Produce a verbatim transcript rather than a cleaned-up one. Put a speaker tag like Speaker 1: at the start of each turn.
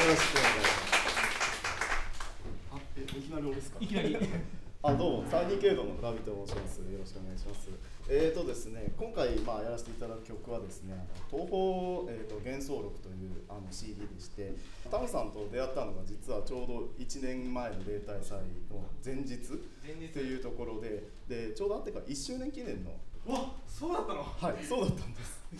Speaker 1: よろしくお願いします。あ、え、いきなり俺ですか？
Speaker 2: いきなり
Speaker 1: あ、どうも、サーディーケイドのラビと申します。よろしくお願いします。えーとですね、今回、まあ、やらせていただく曲はですね、あの東宝、えーと幻想録というあの シーディー でして、タムさんと出会ったのが実はちょうどいちねんまえの例大祭の前日というところで、でちょうどあってからいっしゅうねん記念の。
Speaker 2: わ、そうだったの？
Speaker 1: はい、そうだったんです。